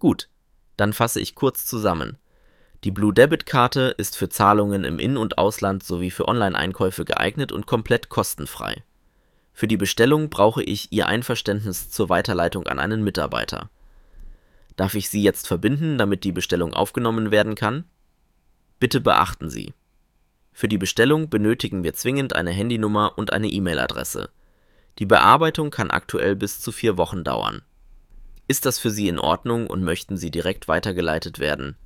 Gut, dann fasse ich kurz zusammen. Die Blue Debit Karte ist für Zahlungen im In- und Ausland sowie für Online-Einkäufe geeignet und komplett kostenfrei. Für die Bestellung brauche ich Ihr Einverständnis zur Weiterleitung an einen Mitarbeiter. Darf ich Sie jetzt verbinden, damit die Bestellung aufgenommen werden kann? Bitte beachten Sie: Für die Bestellung benötigen wir zwingend eine Handynummer und eine E-Mail-Adresse. Die Bearbeitung kann aktuell bis zu 4 Wochen dauern. Ist das für Sie in Ordnung und möchten Sie direkt weitergeleitet werden,